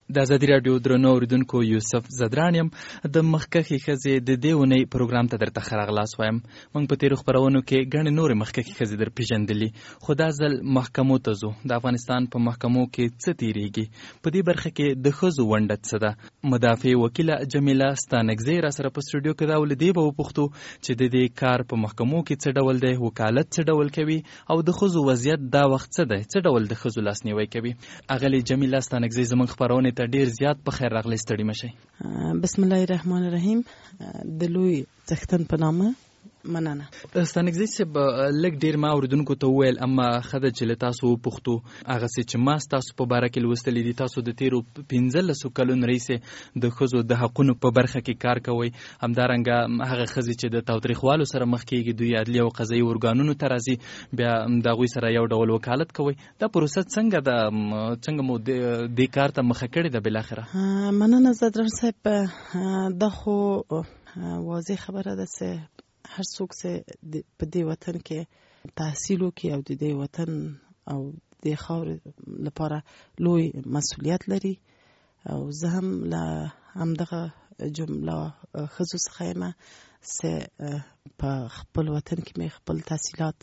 د ازادي راډیو درنو اوریدونکو یوسف زدران یم. د مخکښې ښځې د دې اونۍ پروګرام ته درته ښه راغلاست وایم. موږ په تېرو خپرونو کې ګڼې نورې مخکښې ښځې در پېژندلي، خو دا ځل محکمو ته ځو. د افغانستان په محکمو کې څه تېرېږي؟ په دې برخه کې د ښځو ونډه څه ده؟ مدافع وکیله جمیله ستانکزۍ را سره په سټوډیو کې دا ولې دې به وپوښتو چې د دې کار په محکمو کې څه ډول دی، وکالت څه ډول کوي، او د ښځو وضعیت دا وخت څه دی، څه ډول د ښځو لاسنیوی کوي. اغلې جمیله ستانکزۍ زموږ خپرونې ته ډیر زیات په خیر راغلی، ستړي مشئ. بسم الله الرحمن الرحیم. د لوی څښتن په نامه مننه. ستانکزۍ صاحب، لږ ډیر ما اوریدونکو ته وویل، اما ښه ده چې له تاسو وپوښتو هغه څه چې ما ستاسو په باره کې لوستلي دي. تاسو د تېرو 15 کلونو راهیسې د ښځو د حقونو په برخه کې کار کوئ. همدارنګه هغه ښځې چې د تاوتریخوالو سره مخ کېږي، دوی عدلي او قضایي ارګانونو ته راځي، بیا د هغوی سره یو ډول وکالت کوئ. دا پروسه څنګه ده؟ څنګه مو دې کار ته مخه کړې ده بالاخره؟ مننه زدران صاحب. دا خو واضح خبره ده چې هر څوک چې په دې وطن کې تحصیل وکړي او د دې وطن او د خاورې لپاره لوی مسؤلیت لري، او زه هم له همدغه جمله ښځو څخه یم چې په خپل وطن کې مې خپل تحصیلات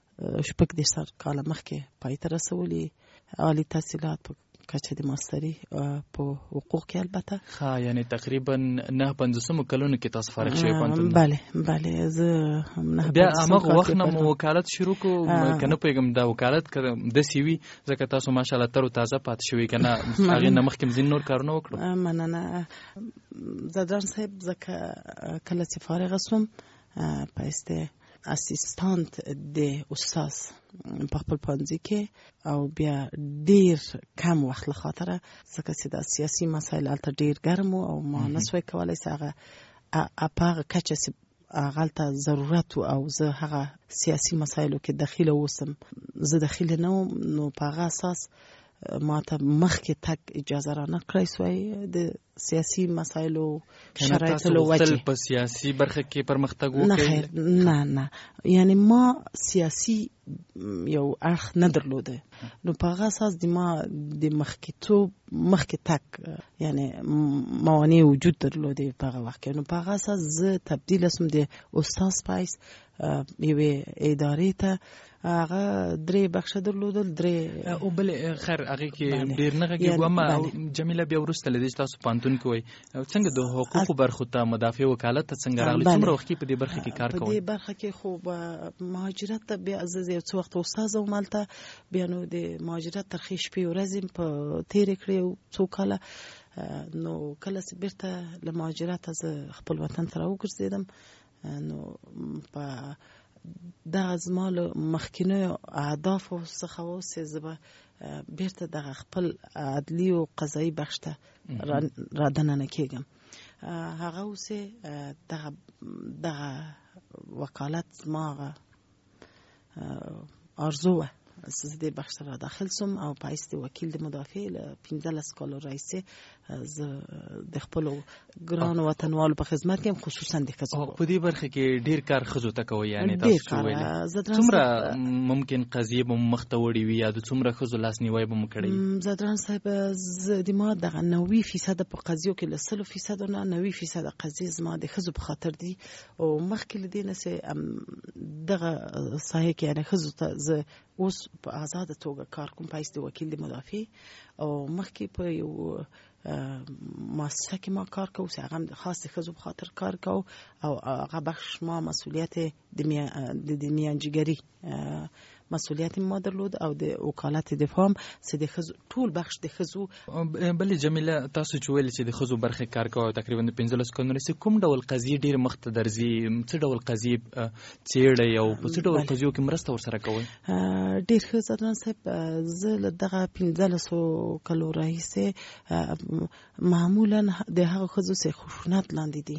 14 کاله مخکې پای ته رسولي، عالی تحصیلات په کچه د ماستري په حقوق کې. البته یعنی تقریبا 9 کلونو کې تاسو فارغ شوي پوهنتون؟ بله زه بیا هماغه وخت نه مو وکالت شروع کو که نه پوهېږم دا وکالت که داسې وي ځکه تاسو ماشاءالله تر تازه پاتې شوي که نه هغې نه مخکې ځینې نور کارونه وکړو؟ مننه زدران صاحب. ځکه کله چې فارغه سوم پایسته اسیستانت د استاد په خپل پوهنځي کې، او بیا ډیر کم وخت له خاطره ځکه چې د سیاسي مسایل هلته ډیر ګرم او ما نسوی کولی چې هغه په هغه کچه چې هغلته ضرورت و او زه هغه سیاسي مسایلو کې دخیله اوسم، زه دخیله نه وم. نو په هغه اساس ما ته مخکې تک اجازه را نه کړی سوی د سیاسي مسایلو شرایطو له وجې. په سیاسي برخه کې پرمختګ وکړئ؟ نه یعنی ما سیاسي یو اړخ نه درلوده. نو په هغه اساس د ما د مخکې تک یعنی موانع وجود درلوده په هغه وخت کې. نو په هغه اساس زه تبدیل اسم د استاد پایس یوې ادارې ته. هغه 3 بخشه درلودل، 3 او بل خیر هغه کې ډیر نه غږیږو. اما جمیله بیا وروسته لدې تاسو پانتون کوئ، څنګه د حقوقو برخو ته مدافع وکالت ته څنګه راغلی؟ څومره وخت په دې برخه کې کار کوئ؟ په دې برخه کې خو مهاجرت ته بیا زه یو څه وخت استاد وم هلته، بیا نو د مهاجرت ترخې شپې ورځې په تېرې کړې څو کاله. نو کله چې بیرته له مهاجرته زه خپل وطن ته راوګرځېدم، نو په دا زما له مخکینیو اهدافو څخه و چې زه به بیرته دغه خپل عدلي او قضایي بخش ته را دننه کېږم. هغه اوسې دغه وکالت زما هغه آرزو وه چې دې بخش ته را داخل سم، او په حیث د وکیل د مدافع له 15 کالو راهیسې زه د خپلو ګرانو وطنوالو په خدمت کې یم، خصوصا د ښځو په دې برخه کې ډیر کار ښځو ته کوئ. یعنی تاسو ویلي څومره ممکن قضیې به مو مخته وړي وي یا د څومره ښځو لاسنیوی به مو کړی وي؟ زدران صاحب، د ما دغه 90% په قضیو کې له 100% نه 90% قضیې زما د ښځو په خاطر دي. او مخکې له دې نه چې دغه ساحه کې یعنی ښځو ته زه اوس په آزاده توګه کار کوم په حیث د وکیل د مدافع، او مخکې په یو مؤسسه کې ما کار کوم چې هغه خاص د ښځو په خاطر کار کوم، او هغه بخش ما مسؤلیت د میانجیګري مسؤلیت ما درلود، او د وکالت دفاع چې د ښځو ټول بخش د ښځو. بلې جمیله، تاسو چې ویل چې د ښځو برخه کار کوئ تقریبا د 15 کلونو راهیسې، کوم ډول قضیې ډېر مخته درځي؟ څه ډول قضیې څېړئ او په څه ډول قضیو کې مرسته ورسره کوئ؟ ډېر ښه زدران صاحب. زه له دغه 15 کلو راهیسې معمولا د هغه ښځو چې خشونت لاندې دي،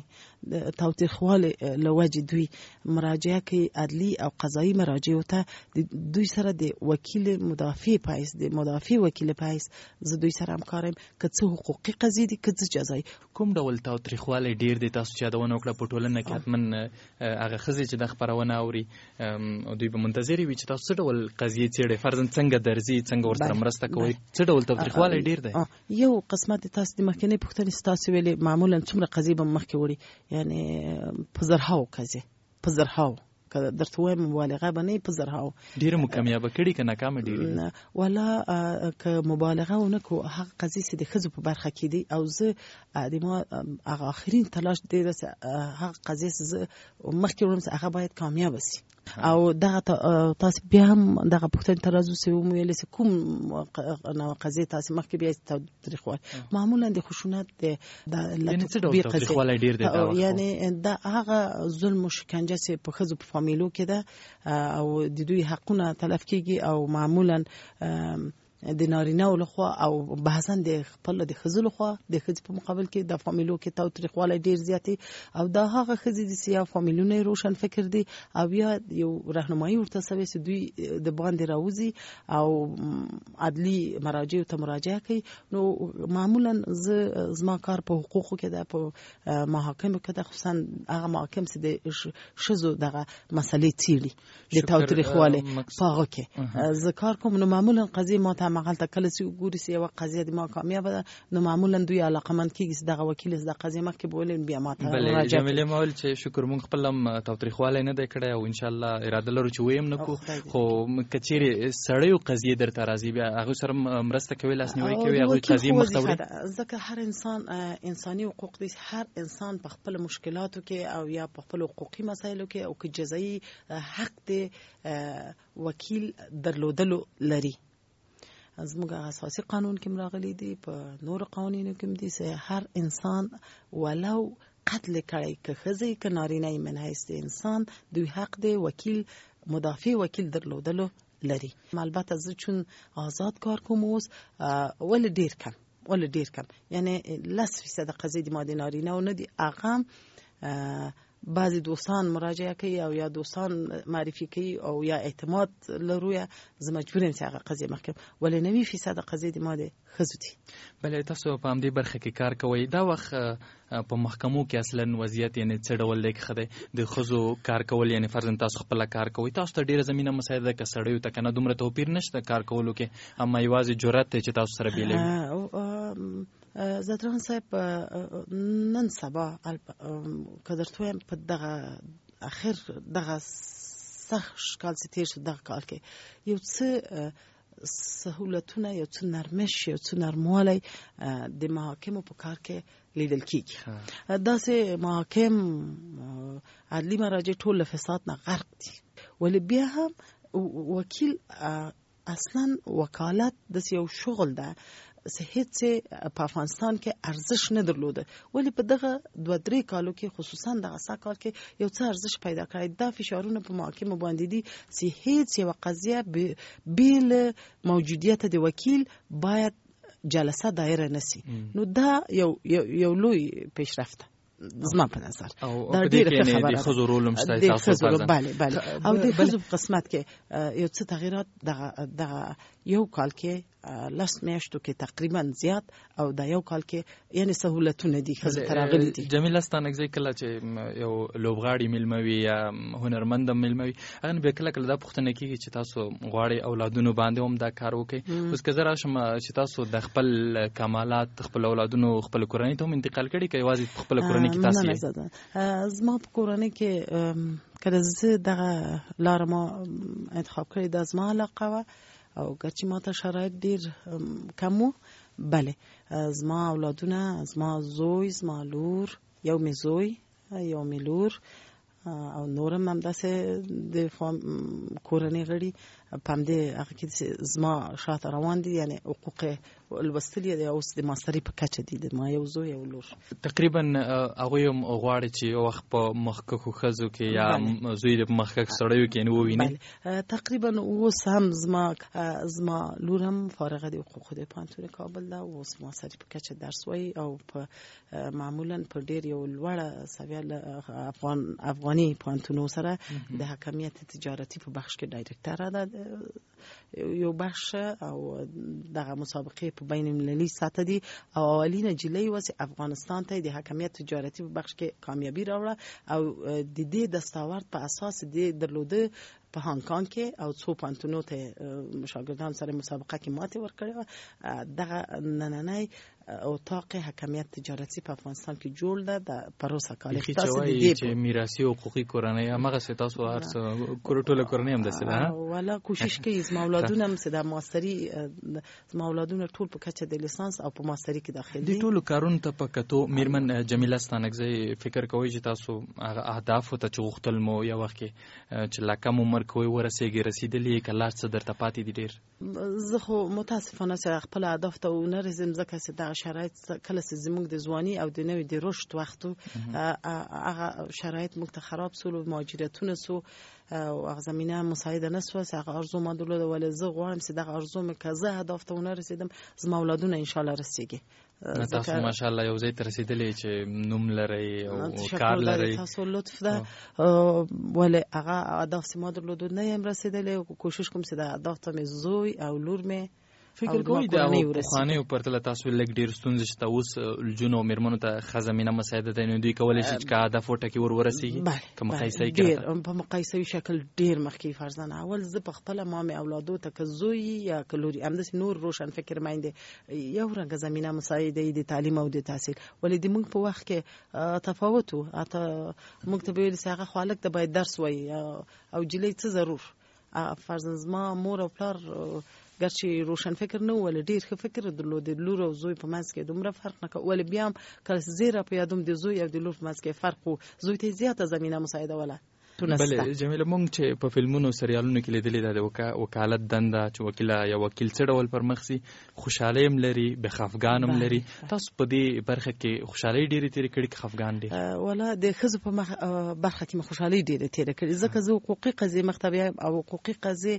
تاوتریخوالي له وجې دوی مراجعه کوي عدلي او قضایي مراجعو ته دوی سره د وکیل مدافع په حیث د مدافع وکیل په حیث زه دوی سره همکار یم که څه حقوقي قضیې دي که څه جزایي. کوم ډول تاوتریخوالی ډیر دی تاسو چې یادونه وکړه په ټولنه کې حتمن هغه ښځې چې د خپرونه اوري دوی به منتظرې وي چې تاسو څه ډول قضیې څېړئ فرضاً څنګه درځي څنګه ورسره مرسته کوئ څه ډول تاوتریخوالی ډیر دی؟ یو قسمت تاسو د مخکنۍ پوښتنې ستاسو ویلې معمولا څومره قضیې به مخکې وړي یعنی په زرهاو قضیې په زرهاو که درته وایم مبالغه به نه په زرهاو ډېره مو کامیابه کړي که ناکامه ډېرې والا که مبالغه ونه کړو هغه قضیې چې د ښځو په برخه کې دي او زه د ما هغه آخرین تلاش دی هغه قضیې چې زه مخکې وړم هغه باید کامیابه شي او دغه تاسو بیا هم دغه پوښتنې ته راځو چې ومویلې چې کوم قضیې تاسو مخکې بیا تاوتریخوالی معمولا د خشونت د تاوتریخوالی ډېر دی یعنی د هغه ظلم او شکنجه چې په ښځو په فامیلو کې ده او د دوی حقونه تلف کېږي او معمولا د نارینه‌و لخوا او بعضاً د خپل د ښځو لخوا د ښځې په مقابل کې د فامیلو کې تاوتریخوالی ډېر زیات دی او دا هغه ښځې دي چې یا فامیلونه روشن فکر دي او یا یو راهنمایي ورته شوې چې دوی د باندې راوځي او عدلي مراجعو ته مراجعه کوي. نو معمولا زما کار په حقوقو کې ده په محاکمو کې ده خصوصا هغه محاکم چې د ښځو دغه مسلې څېړي د تاوتریخوالي په هغه کې زه کار کوم. نو معمولا قضیې ما ته مغلطه کله چې ګوري چې یو قضیه د ما کامیابه ده نو معمولا دوی علاقمند کېږي چې دغه وکیل د قضیې مخکې بولې بیا ما ته مراجعه کوي. جمیله مول چې شکر مونږ خپل هم تاوتریخوالی نه دی کړی او ان شاء الله اراده لرو چې ویم نه کو خو که چیرې سړیو قضیې درته راځي بیا هغوی سره مرسته کوي لاسنیوی کوي هغوی قضیې مخته وړي ځکه هر انسان انساني حقوق دي هر انسان په خپل مشکلاتو کې او یا په خپل حقوقي مسایلو کې او که جزایي حق دی وکیل درلودلو لري. زموږ اساسي قانون کې راغلي دي په نور قوانینو کې دي چې هر انسان ولو قتل کړي که ښځې که نارینه من حیث انسان دوی حق دی وکیل مدافع وکیل درلودلو لري. البته زه چون آزاد کار کوم اوس ولې ډیر کم یعنی 10% قضیې د ما د نارینه و نه دي هغه بعضی دوستان مراجعه کوي او یا دوستان معرفي کوي او یا اعتماد لروي زه مجبور یم چې هغه قضیه مخکې ولې 90% قضیې د ما د ښځو دي. بله تاسو په همدې برخه کې کار کوئ دا وخت په محکمو کې اصلا وضعیت یعنی څه ډول دی که د ښځو کار کول یعنی فرضاً تاسو خپله کار کوئ تاسو ته ډېره زمینه مساعده ده که سړیو ته که نه دومره توپیر نشته کار کولو کې اما یوازې جرأت دی چې تاسو سره بیلوي؟ زدران صاحب نن سبا که درته وایم په دغه اخر دغه سخت کال چې تېر شو دغه کال کې یو څه سهولتونه یو څه نرمش یو څه نرموالی د محاکمو په کار کې لیدل کېږي. داسې محاکم عدلي مراجع ټول له فساد نه غرق دي ولې بیا هم وکیل اصلا وکالت داسې یو شغل ده هیڅ په افغانستان کې ارزش نه درلوده ولی په دغه 2-3 کالو کې خصوصا دغه سا کال کې یو څه ارزش پیدا کړی. دا فشارونه په محاکمو باندې دي چې هیڅ یو قضیه بیل موجودیت د وکیل باید جلسه دایره نسی. نو دا یو لوی پیشرفت زما په نظر دا ډیره خبره ده. ښځو رول هم شته تاسو بله او د ښځو په قسمت کې یو څه تغیرات دغه یو کال کې 10 میاشتو کې تقریبا زیات او دا یو کال کې یعنی سهولتونه دي ښځو ته راغلي دي. جمیله ستانکزی کله چې یو لوبغاړي میلموي یا هنرمند میلموي هغه به کله دا پوښتنه کیږي چې تاسو غواړئ اولادونو باندې هم دا کار وکړئ. اوس که زه راشم چې تاسو د خپل کمالات خپل اولادونو خپل کورنۍ ته هم انتقال کړي که یوازې په خپل کورنۍ کې تاسو یې؟ زما په کورنۍ کې کله زه دغه لاره ما انتخاب کړې دا زما علاقه وه او ګرچې ما ته شرایط ډېر کم وو. بله زما اولادونه زما زوی زما لور یو مې زوی یو مې لور او نورم همداسې د کورنۍ غړي په همدې هغه کې زما شاته روان دي، یعنې حقوق لوستل یې اوس د ماسترۍ په کچه دي، د ما یو زوی یو لور. تقریبا هغوی هم غواړي چې یو وخت په مخکښو ښځو کې یا زوی د مخکښ سړیو کې وویني. تقریبا اوس هم زما لور هم فارغه د حقوقو د پوهنتون کابل ده، اوس ماسترۍ په کچه درس وایي او په معمولا په ډېر یو لوړه سویه له افغاني پوهنتونو سره د حکمیت تجارتي په بخش کې ډایرکټره ده یو بخش، او دغه مسابقې په بین المللي سطح دي او اولینه جلۍ وه چې افغانستان ته د حکمیت تجارتي په بخش کې کامیابی راوړه او د دې دستاورد په اساس دې درلوده په هانګ کانګ کې او څو پوهنتونو ته شاګردان سره مسابقه کې ماتې ورکړې وه. دغه نننی اتاق حکمیت تجارتي په افغانستان کې جوړ ده د پروسه کال چې میراثي حقوقي کورنۍ همغسې تاسو هر څه ټوله کورنۍ همداسې ده ولا کوشش کوي. زما اولادونه هم چې د ماستري زما اولادونه ټول په کچه د لیسانس او په ماستري کې داخل دي. د ټولو کارونو ته په کتو میرمن جمیله ستانکزی فکر کوئ چې تاسو هغه اهدافو ته چې غوښتل مو یو وخت کې چې لا کم عمر کوئ ورسېږئ رسېدلي که لا څه درته پاتې دي ډېر؟ زه خو متاسفانه چې خپل اهداف ته ونه رسېدم ځکه چې دغه شرایط کله چې زموږ د ځواني او د نوي د رشد وختو هغه شرایط موږ ته خراب سول، مهاجرتونه سو او هغه زمینه مساعده نه سوه چې هغه ارزو ما درلوده. ولې زه غواړم چې دغه ارزو مې که زه اهداف ته ونه رسېدم زما اولادونه انشاءالله رسېږي. تاسو ماشاءالله یو ځای ته رسېدلې چې نوم لرئ او کار لرئ. تاسو لطف ده. ولې هغه اهداف چې ما درلودو نه یم رسېدلی، کوشش کوم چې د اهداف ته مې زوی او لور مې فکر کوئ د پخوانیو پرتله تاسو لږ ډېر ستونزې شته اوس لجونو او میرمنو ته ښه زمینه مساعده ده، نو دوی کولی شي چې که هدف وټاکي ورسېږي که مقایسه یې ډېر په مقایسوي شکل ډېر مخکې فرضاً اول زه په خپله ما مې اولادو ته که زوی یا که لور همداسې نور روشن فکر میندې یو رنګه زمینه مساعده د تعلیم او د تحصیل. ولې د موږ په وخت کې تفاوت و، حتی موږ ته به ویل چې هغه خو هلک ته باید درس وایي او جلۍ څه ضرور. فرضاً زما مور او پلار ګرچې روشن فکر نه ولې ډېر ښه فکر درلود، د لور او زوی په منځ کې دومره فرق نه کوي. ولې بیا هم کله زیره په یادوم د زوی او د لور په منځ کې فرق و، زوی ته زیاته زمینه مساعده وله. بله جمیله، مونږ چې په فلمونو سریالونو کې لیدلې ده د وکالت دنده چې یا وکیل څه ډول پر مخ سي، خوشحالۍ هم لري به خفګان هم لري. تاسو په دې برخه کې خوشحالۍ ډېرې تېرې کړي که خفګان ډېر؟ ولا د ښځو په برخه کې مې خوشحالۍ ډېرې تېرې کړي ځکه زه حقوقي قضیې مخته یم او حقوقي قضیې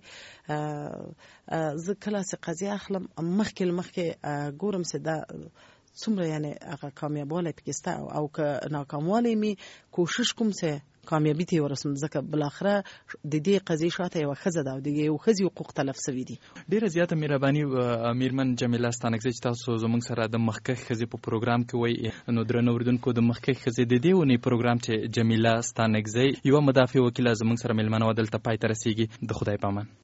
زه کله چې قضیه اخلم مخکې له مخکې ګورم چې دا څومره یعنې هغه کامیابوالی پکې شته او که ناکاموالی مې کوشش کوم چې کامیابی ته ورسم ځکه بلاخره د دې قضیې شاته یو ښځه ده او د یو ښځې حقوق تلف شوي دي. ډېره زیاته مهرباني میرمن جمیله ستانکزی چې تاسو زموږ سره د مخکښ ښځې په پروګرام کې وایي. نو درنو اورېدونکو د مخکښ ښځې د دې اونۍ پروګرام چې جمیله ستانکزی یوه مدافع وکیله زموږ سره مېلمانه وه دلته پای ته رسېږي. د خدای په امان.